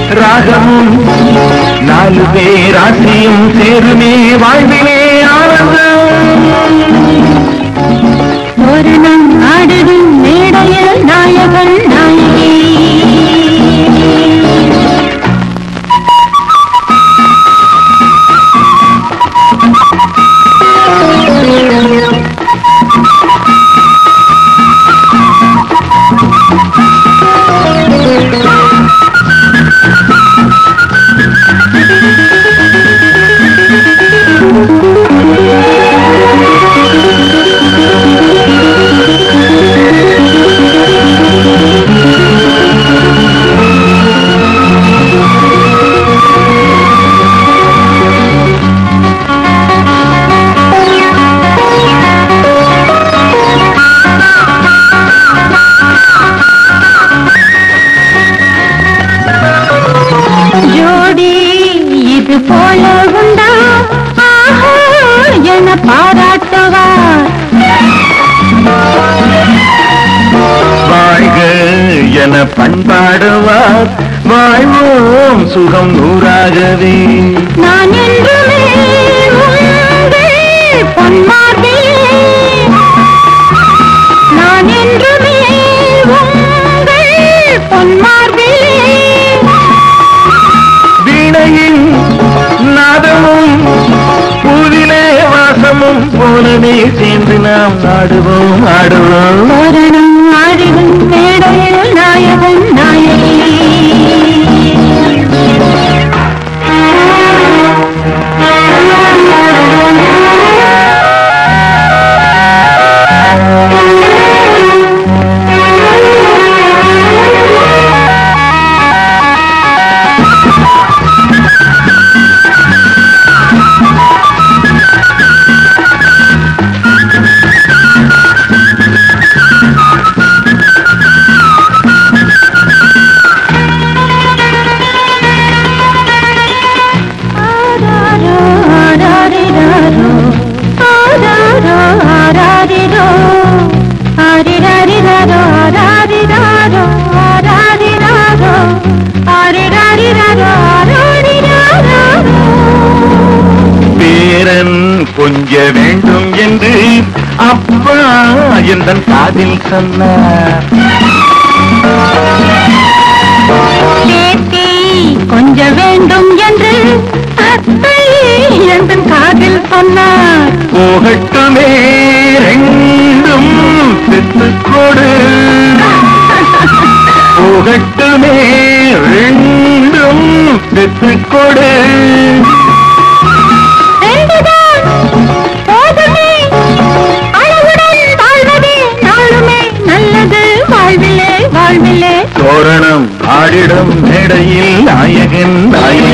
ராகமும் நாலு பேராசியும் சேருமே வாழ்விலே ஆனந்தம். தோரணம் ஆடுதும் மேடையில் நாயகன் நாயகி. போல உண்டா ஆஹா என பாராட்டுவார். வாழ்க என பண்பாடுவார். வாழ்வோம் சுகம் நூறாகவே. நான் என்றுமே உங்கள் பொன்மார்பிலே, நான் என்றுமே உங்கள் பொன்மார்பிலே. வீணையின் நாதமும் பூவிலே வாசமும் போலவே சேர்ந்து நாம் ஆடுவோம் ஆடுவோம். தோரணம் ஆடிடும் மேடையில் நாயகன் நாயகி. பேரன் கொஞ்ச வேண்டும் என்று அப்பா எந்தன் காதில் சொன்னார். கொஞ்ச வேண்டும் என்று அத்தை எந்தன் காதில் சொன்னார். போகட்டுமே ரெண்டும் பெற்றுக்கொடு. போகட்டுமே ரெண்டும் பெற்றுக்கொடு. போதுமே அளவுடன் வாழ்வதே நாளுமே நல்லது வாழ்விலே வாழ்விலே. தோரணம் ஆடிடும் மேடையில் நாயகன் நாயகன்.